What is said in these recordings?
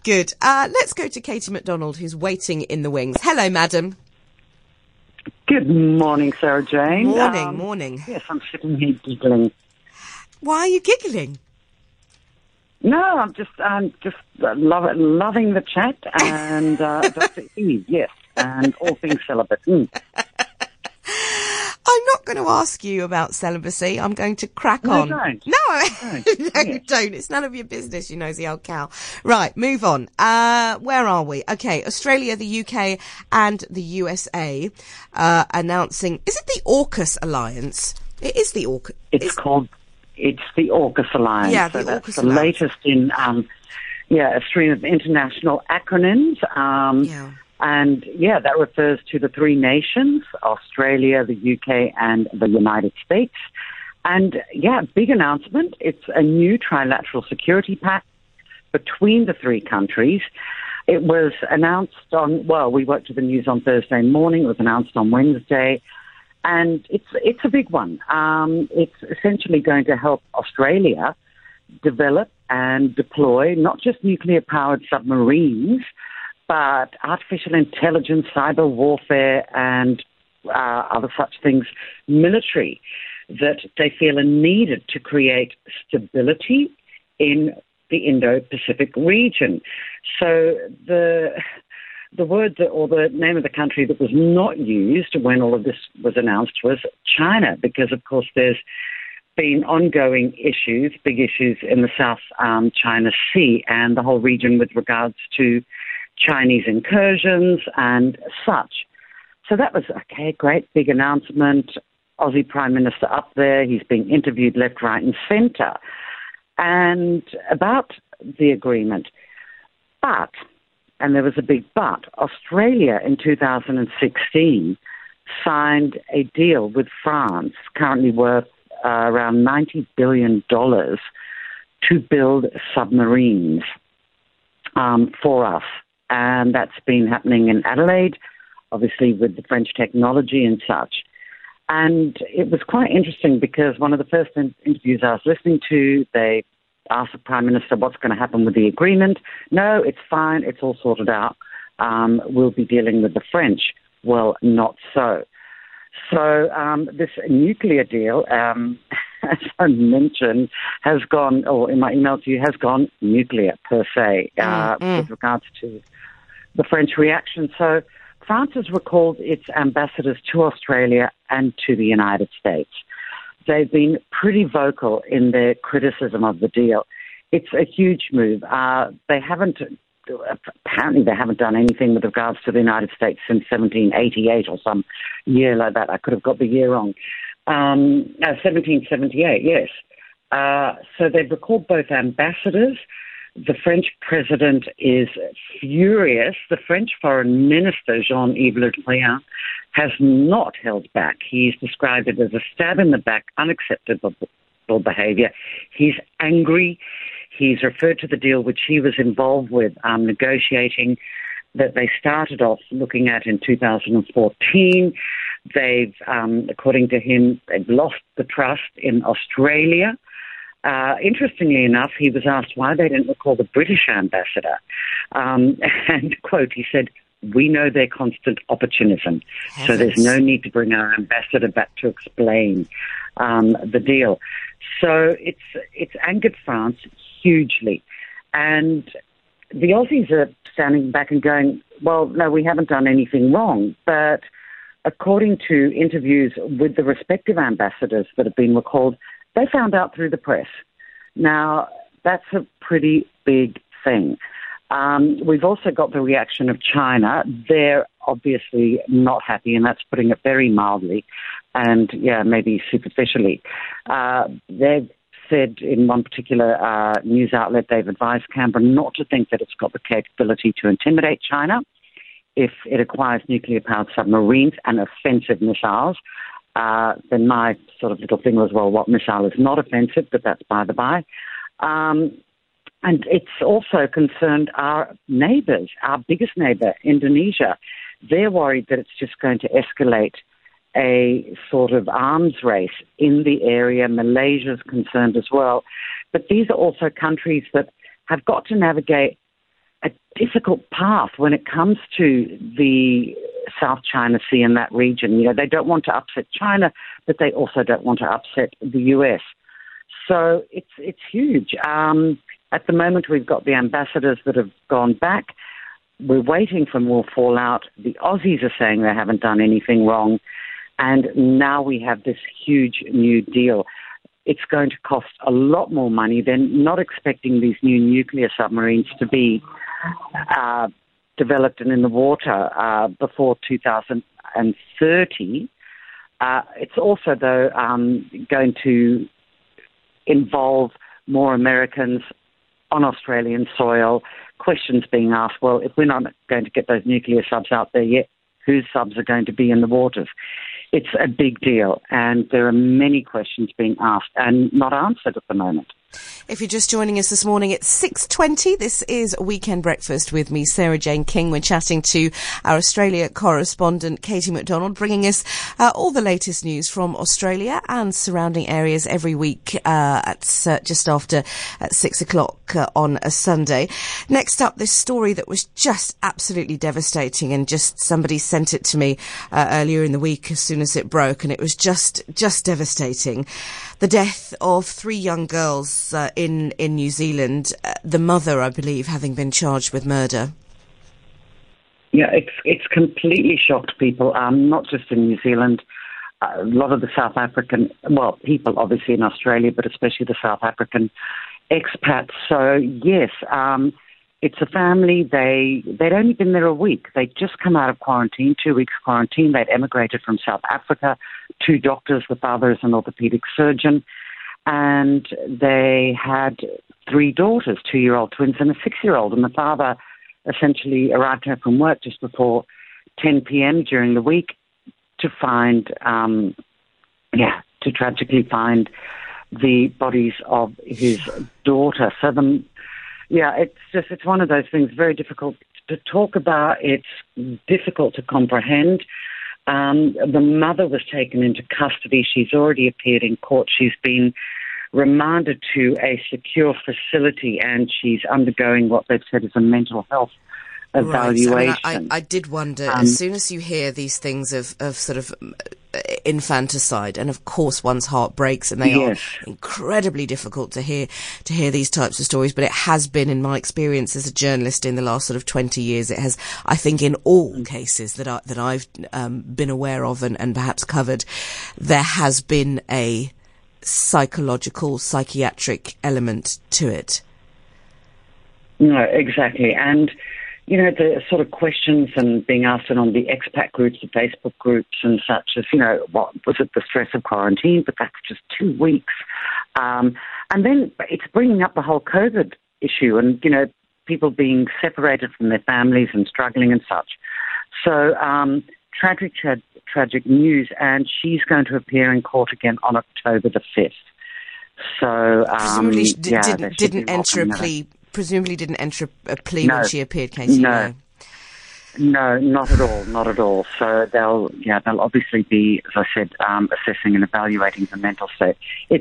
Good. Let's go to Katie McDonald, who's waiting in the wings. Hello, madam. Good morning, Sarah Jane. Morning. Yes, I'm sitting here giggling. Why are you giggling? No, I'm just loving the chat and Dr. E, yes, and all things celibate. I'm not going to ask you about celibacy. I'm going to crack on. Don't. No, Yes. don't. It's none of your business, you nosy old cow. Right, move on. Where are we? Okay, Australia, the UK, and the USA announcing. Is it the AUKUS alliance? It is the AUKUS. It's the AUKUS alliance. Yeah, the so that's AUKUS the alliance. latest in a stream of international acronyms. And that refers to the three nations, Australia, the UK, and the United States. And big announcement. It's a new trilateral security pact between the three countries. It was announced we worked with the news on Thursday morning. It was announced on Wednesday. And it's a big one. It's essentially going to help Australia develop and deploy not just nuclear-powered submarines, but artificial intelligence, cyber warfare, and other such things, military, that they feel are needed to create stability in the Indo-Pacific region. So the word or the name of the country that was not used when all of this was announced was China, because, of course, there's been ongoing issues, big issues in the South China Sea and the whole region with regards to Chinese incursions and such. So that was, great, big announcement. Aussie Prime Minister up there, he's being interviewed left, right and centre. And about the agreement. But, and there was a big but, Australia in 2016 signed a deal with France, currently worth around $90 billion, to build submarines for us. And that's been happening in Adelaide, obviously with the French technology and such. And it was quite interesting because one of the first interviews I was listening to, they asked the Prime Minister what's going to happen with the agreement. No, it's fine. It's all sorted out. We'll be dealing with the French. Well, not so. So this nuclear deal, as I mentioned, has gone, or in my email to you, has gone nuclear per se with regards to the French reaction. So France has recalled its ambassadors to Australia and to the United States. They've been pretty vocal in their criticism of the deal. It's a huge move. Apparently they haven't done anything with regards to the United States since 1788 or some year like that. I could have got the year wrong. 1778, yes. So they've recalled both ambassadors. The French president is furious. The French foreign minister, Jean-Yves Le Drian, has not held back. He's described it as a stab in the back, unacceptable behavior. He's angry. He's referred to the deal which he was involved with negotiating that they started off looking at in 2014. They've, according to him, they've lost the trust in Australia. Interestingly enough, he was asked why they didn't recall the British ambassador. And, quote, he said, "We know their constant opportunism, so there's no need to bring our ambassador back to explain the deal." So it's angered France hugely. And the Aussies are standing back and going, well, no, we haven't done anything wrong. But according to interviews with the respective ambassadors that have been recalled, they found out through the press. Now, that's a pretty big thing. We've also got the reaction of China. They're obviously not happy, and that's putting it very mildly and, maybe superficially. They've said in one particular news outlet, they've advised Canberra not to think that it's got the capability to intimidate China if it acquires nuclear-powered submarines and offensive missiles. Then my sort of little thing was, well, what missile is not offensive, but that's by the by. And it's also concerned our neighbours, our biggest neighbour, Indonesia. They're worried that it's just going to escalate a sort of arms race in the area. Malaysia's concerned as well. But these are also countries that have got to navigate a difficult path when it comes to the South China Sea and that region. You know, they don't want to upset China, but they also don't want to upset the US. So it's huge. At the moment, we've got the ambassadors that have gone back. We're waiting for more fallout. The Aussies are saying they haven't done anything wrong. And now we have this huge new deal. It's going to cost a lot more money. They're not expecting these new nuclear submarines to be developed and in the water before 2030. It's also, though, going to involve more Americans on Australian soil, questions being asked, well, if we're not going to get those nuclear subs out there yet, whose subs are going to be in the waters? It's a big deal, and there are many questions being asked and not answered at the moment. If you're just joining us this morning, it's 6:20. This is Weekend Breakfast with me, Sarah Jane King. We're chatting to our Australia correspondent, Katie McDonald, bringing us all the latest news from Australia and surrounding areas every week at just after 6 o'clock on a Sunday. Next up, this story that was just absolutely devastating, and just somebody sent it to me earlier in the week as soon as it broke, and it was just devastating. The death of 3 young girls in New Zealand, the mother, I believe, having been charged with murder. Yeah, it's completely shocked people, not just in New Zealand. A lot of the South African, well, people obviously in Australia, but especially the South African expats. So, yes, it's a family. They'd only been there a week. They'd just come out of quarantine, 2 weeks quarantine. They'd emigrated from South Africa. 2 doctors, the father is an orthopedic surgeon, and they had 3 daughters, 2-year-old twins and a 6-year-old. And the father essentially arrived home from work just before 10 p.m. during the week to find, to tragically find the bodies of his daughter. So it's one of those things, very difficult to talk about. It's difficult to comprehend. The mother was taken into custody. She's already appeared in court. She's been remanded to a secure facility, and she's undergoing what they've said is a mental health evaluation. Right. I did wonder, as soon as you hear these things of sort of infanticide, and of course one's heart breaks, and they are incredibly difficult to hear these types of stories, but it has been, in my experience as a journalist in the last sort of 20 years, it has, I think, in all cases that I've been aware of and perhaps covered, there has been a psychiatric element to it. No, exactly. And you know, the sort of questions and being asked on the expat groups, the Facebook groups and such as, you know, what was it, the stress of quarantine? But that's just 2 weeks. And then it's bringing up the whole COVID issue and, you know, people being separated from their families and struggling and such. So tragic news, and she's going to appear in court again on October the 5th. So, presumably didn't enter a plea. Presumably didn't enter a plea when she appeared, Katie. No, not at all. So they'll obviously be, as I said, assessing and evaluating the mental state.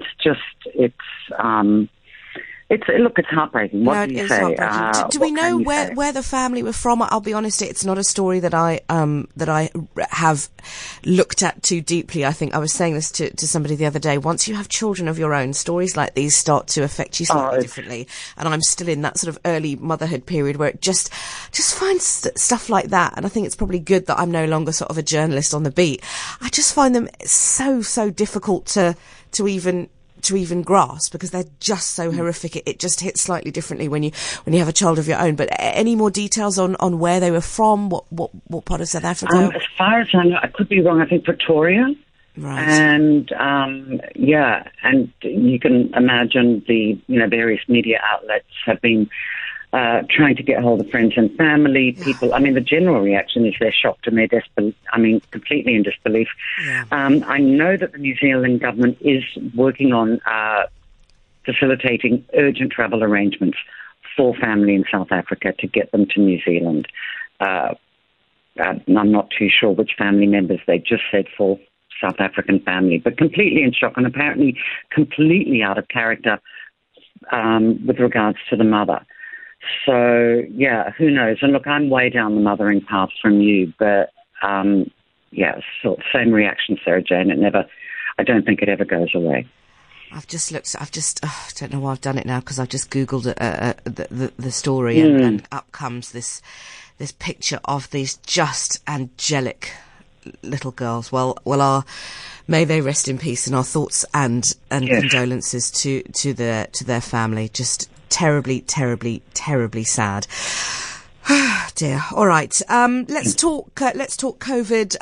It's heartbreaking. What do you say? Do we know where the family were from? I'll be honest, it's not a story that I have looked at too deeply. I think I was saying this to somebody the other day. Once you have children of your own, stories like these start to affect you slightly differently. And I'm still in that sort of early motherhood period where it just finds stuff like that. And I think it's probably good that I'm no longer sort of a journalist on the beat. I just find them so difficult to even grasp, because they're just so horrific. It just hits slightly differently when you have a child of your own. But any more details on where they were from? What part of South Africa? As far as I know, I could be wrong. I think Pretoria. Right. And and you can imagine the various media outlets have been trying to get hold of friends and family, people. I mean, the general reaction is they're shocked and they're completely in disbelief. Yeah. I know that the New Zealand government is working on facilitating urgent travel arrangements for family in South Africa to get them to New Zealand. I'm not too sure which family members. They just said for South African family, but completely in shock and apparently completely out of character with regards to the mother. So, yeah, who knows? And look, I'm way down the mothering path from you, but, so same reaction, Sarah Jane. I don't think it ever goes away. I don't know why I've done it now, because I've just Googled the story and up comes this picture of these just angelic little girls. Well, may they rest in peace, and our thoughts and yes, condolences to their family. Just terribly, terribly, terribly sad. Dear. All right. Let's talk COVID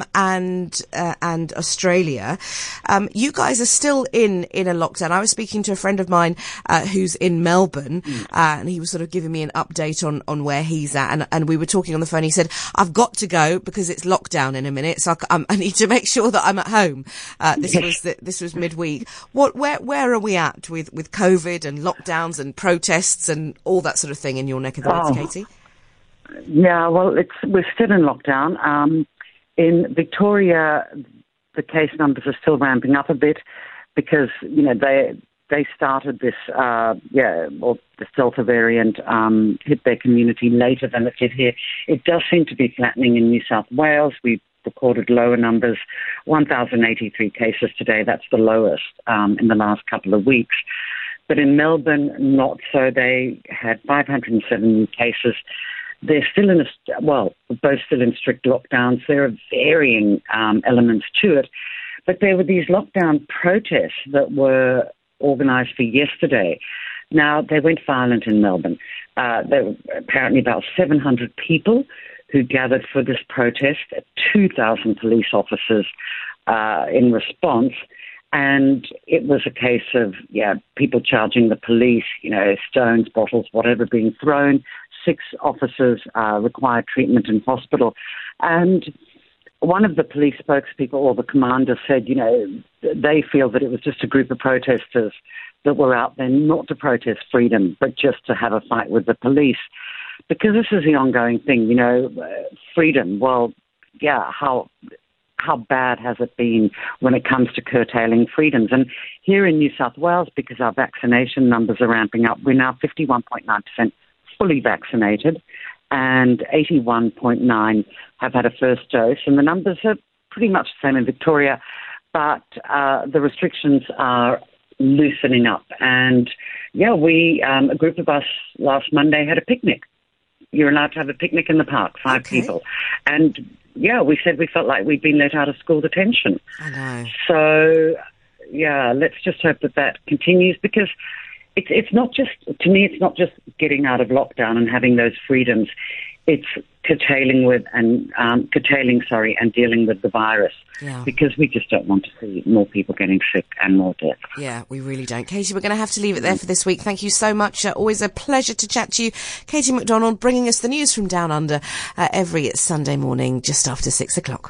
and Australia. You guys are still in a lockdown. I was speaking to a friend of mine who's in Melbourne, and he was sort of giving me an update on where he's at, and we were talking on the phone. He said, "I've got to go because it's lockdown in a minute, so I need to make sure that I'm at home." This was midweek. Where are we at with COVID and lockdowns and protests and all that sort of thing in your neck of the woods, Katie? Yeah, well, we're still in lockdown. In Victoria, the case numbers are still ramping up a bit because, they started this, the Delta variant hit their community later than it did here. It does seem to be flattening in New South Wales. We've recorded lower numbers, 1,083 cases today. That's the lowest in the last couple of weeks. But in Melbourne, not so. They had 507 new cases. They're still both still in strict lockdowns. There are varying elements to it. But there were these lockdown protests that were organised for yesterday. Now, they went violent in Melbourne. There were apparently about 700 people who gathered for this protest, 2,000 police officers in response. And it was a case of, people charging the police, stones, bottles, whatever being thrown. 6 officers required treatment in hospital. And one of the police spokespeople, or the commander, said, they feel that it was just a group of protesters that were out there not to protest freedom, but just to have a fight with the police. Because this is the ongoing thing, freedom. Well, how bad has it been when it comes to curtailing freedoms? And here in New South Wales, because our vaccination numbers are ramping up, we're now 51.9% fully vaccinated, and 81.9 have had a first dose. And the numbers are pretty much the same in Victoria, but the restrictions are loosening up. And, a group of us last Monday had a picnic. You're allowed to have a picnic in the park, 5 people. And, we said we felt like we'd been let out of school detention. I know. So, let's just hope that continues, because it's not just, to me, it's not just getting out of lockdown and having those freedoms. It's curtailing and dealing with the virus, because we just don't want to see more people getting sick and more death. Yeah, we really don't. Katie, we're going to have to leave it there for this week. Thank you so much. Always a pleasure to chat to you. Katie McDonald, bringing us the news from Down Under every Sunday morning just after 6 o'clock.